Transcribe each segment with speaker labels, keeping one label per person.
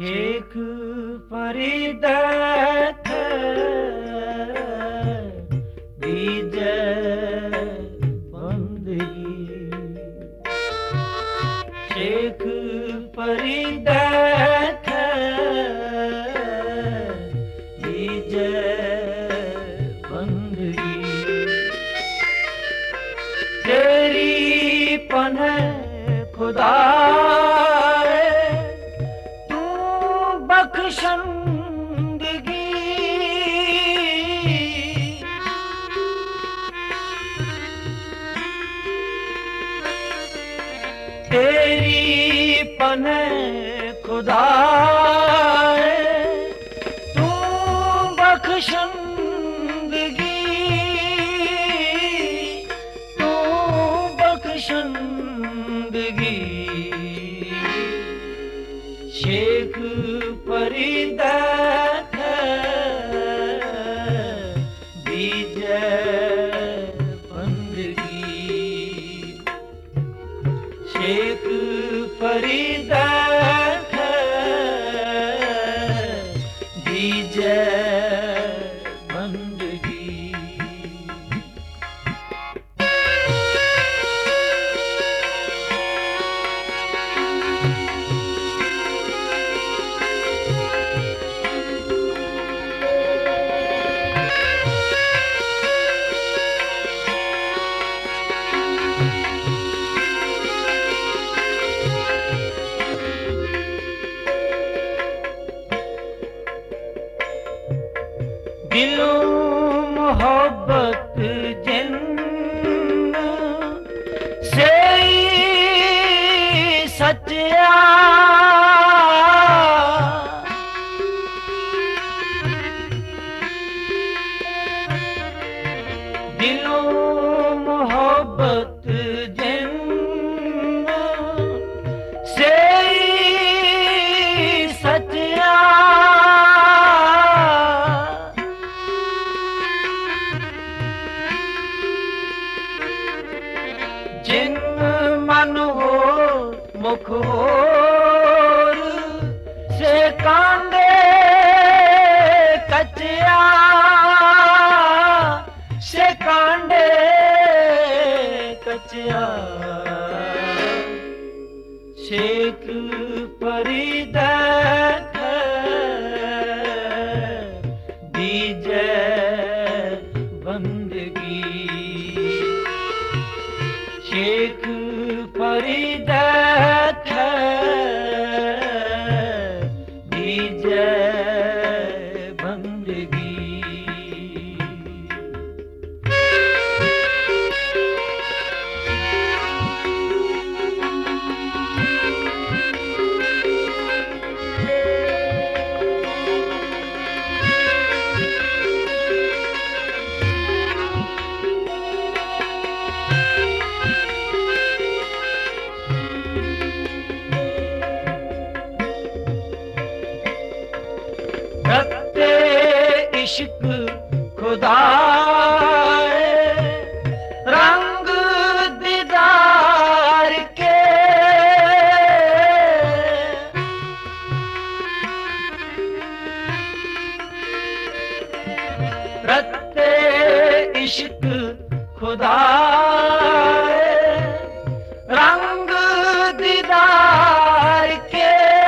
Speaker 1: शेख फरीद दीजे बंदगी, शेख फरीद दीजे बंदगी। तेरी पन्ह खुदा बख्शंदगी, तेरी पन्ह खुदा तू बख्शंदगी, तू बख्शंदगी। शेख फरीद दीजे बंदगी, शेख फरीद दीजे बंदगी। दिलों मोहब्बत जिन से सच्चा, दिलों मोहब्बत जिन से सच्चा, जिन मन हो मुख होर से कांदे कचिया, से कांदे कचिया। शेख फरीद दीजे बंदगी, शेख फरीद दीजे बंदगी। रखते इश्क खुदा रंग दीदार के, रखते इश्क खुदा रंग दीदार के।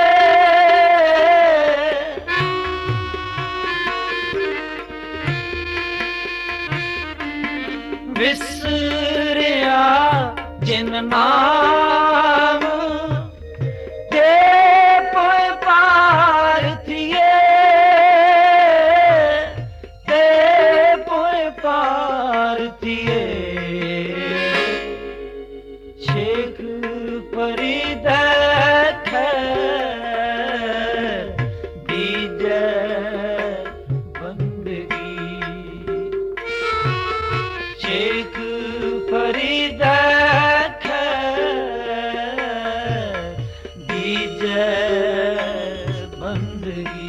Speaker 1: विसरिया जिन नाम ते पोए पार थिए, ते पोए पार थिए। शेख फरीद दीजे बंदगी, शेख फरीद दीजे बंदगी।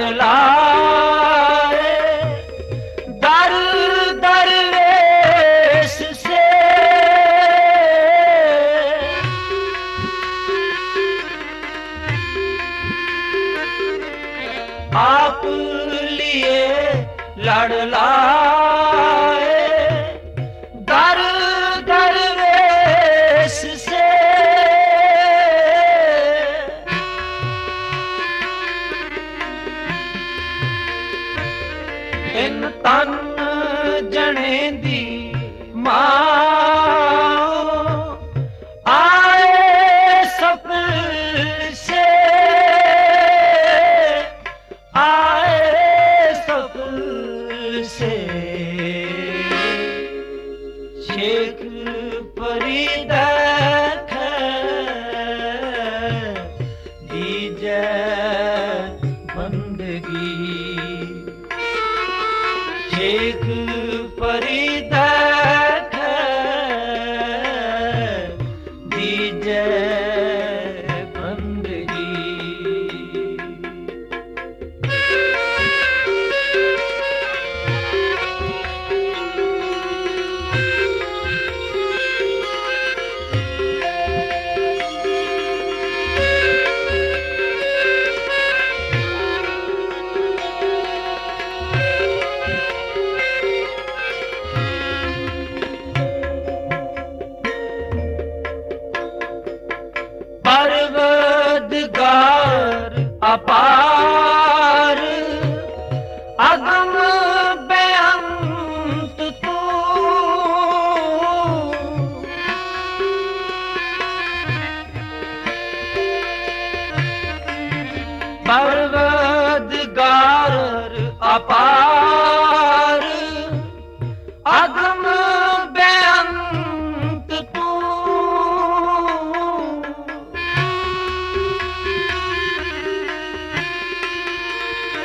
Speaker 1: लाए दर दरवेश से, आप लिए लड़ लाए दर दरवेश से। इन तन जने दी मां आए सफल से, आए सफल से। शेख फरीद दीजे बंदगी, शेख फरीद दीजे बंदगी। परवरदिगार अपार अगम बेअंत तू, परवरदिगार अपार अगम बेअंत तू।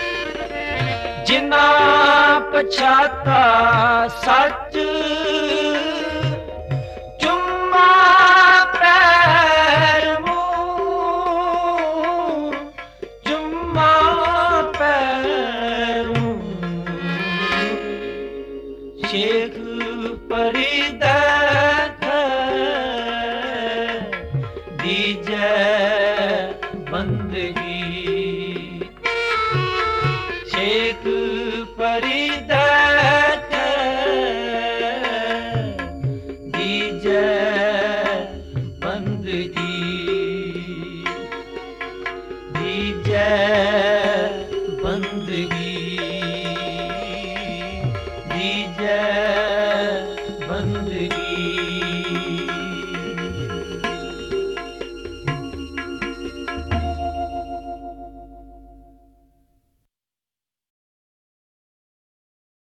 Speaker 1: जिना पछाता सच